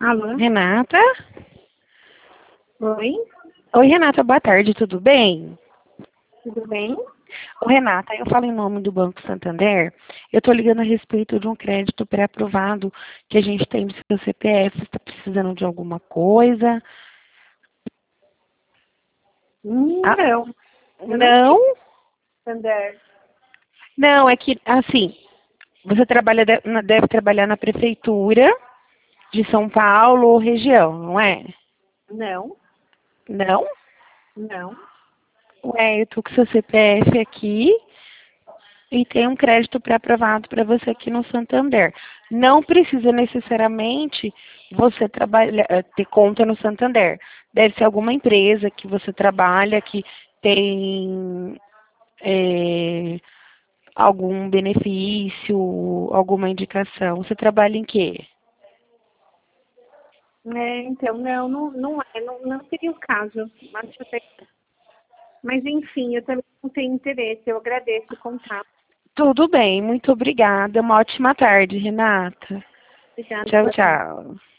Alô? Renata? Oi? Oi, Renata, boa tarde, tudo bem? Tudo bem? Ô, Renata, eu falo em nome do Banco Santander. Eu estou ligando a respeito de um crédito pré-aprovado que a gente tem no seu CPF. Você está precisando de alguma coisa? Ah, Não. Eu não não? tenho Santander. Não, é que, assim, você deve trabalhar na prefeitura de São Paulo ou região, não é? Não. Não? Não. Ué, eu tô com seu CPF aqui. E tem um crédito pré-aprovado para você aqui no Santander. Não precisa necessariamente você ter conta no Santander. Deve ser alguma empresa que você trabalha que tem algum benefício, alguma indicação. Você trabalha em quê? Então, não é. Não seria o caso. Mas, enfim, eu também não tenho interesse. Eu agradeço o contato. Tudo bem, muito obrigada. Uma ótima tarde, Renata. Obrigada. Tchau, Boa tarde. tchau.